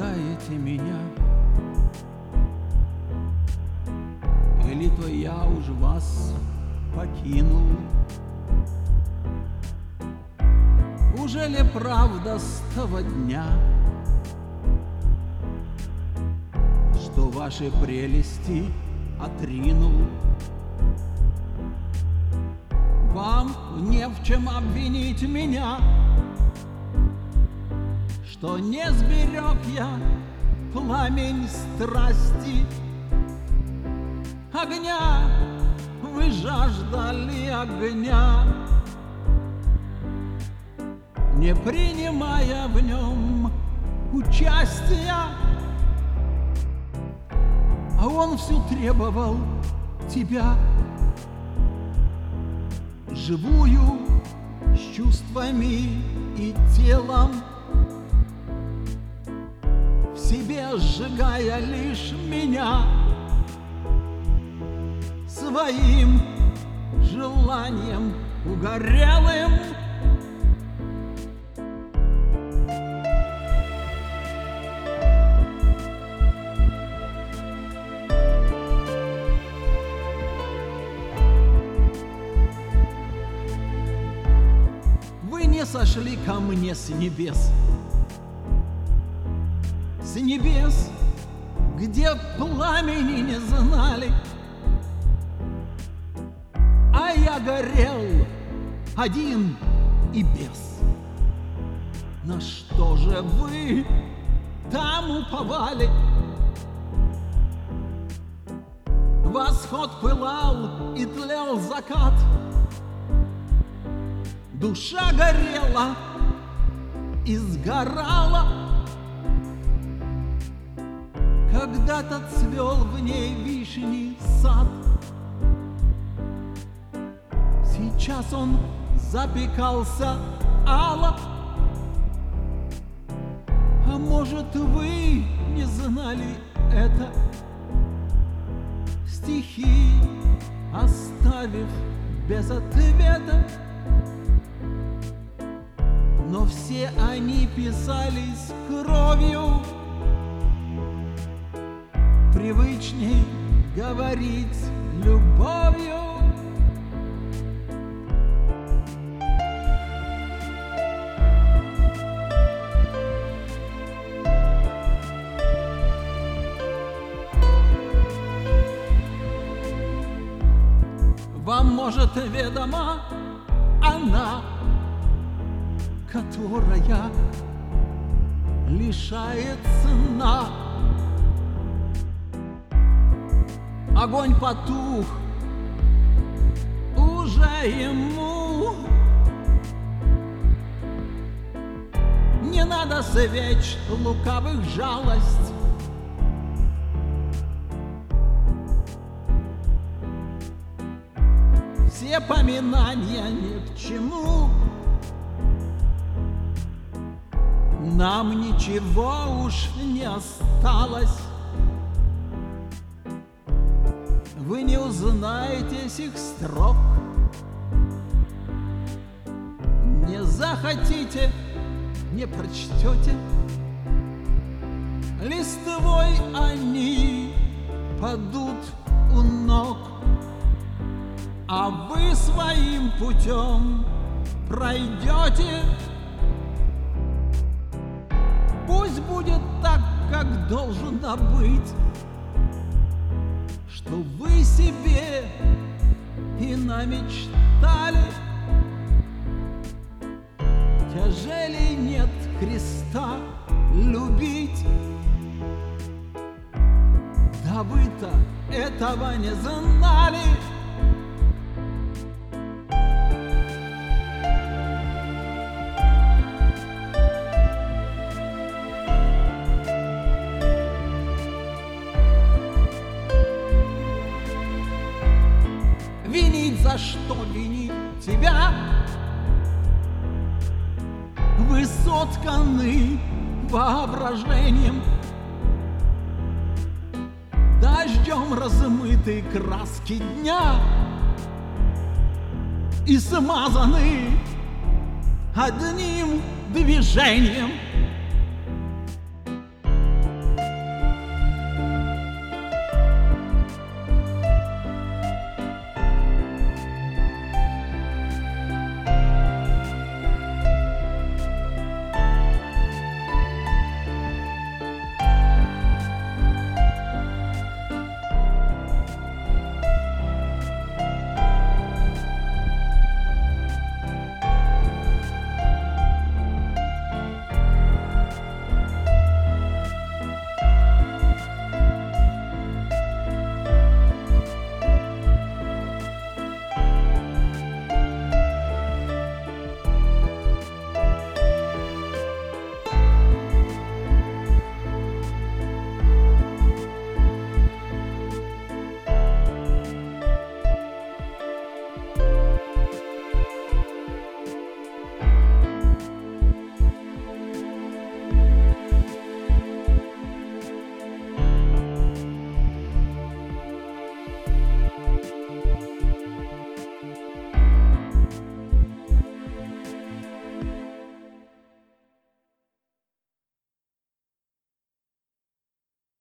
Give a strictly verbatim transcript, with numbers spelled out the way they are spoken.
ожидаете меня? Или то я уж вас покинул? Уже ли правда с того дня, что ваши прелести отринул? Вам не в чем обвинить меня, что не сберег я пламень страсти. Огня вы жаждали, огня, не принимая в нем участия, а он все требовал тебя, живую, с чувствами и телом, в себе сжигая лишь меня своим желанием угорелым. Вы не сошли ко мне с небес, с небес, где пламени не знали, а я горел один и без. На что же вы там уповали? Восход пылал и тлел закат, душа горела и сгорала. Когда-то цвел в ней вишний сад, сейчас он запекался ало. А может, вы не знали это, стихи оставив без ответа? Но все они писались кровью, привычней говорить любовью. Вам, может, ведома она, которая лишает сна. Огонь потух уже ему, не надо свеч лукавых жалость. Все поминания ни к чему, нам ничего уж не осталось. Вы не узнаете сих строк, не захотите, не прочтете. Листвой они падут у ног, а вы своим путем пройдете. Пусть будет так, как должно быть, что вы себе и намечтали. Тяжелей нет креста любить. Да вы-то этого не знали. Винить за что винить тебя? Вы сотканы воображением, дождем размыты краски дня и смазаны одним движением.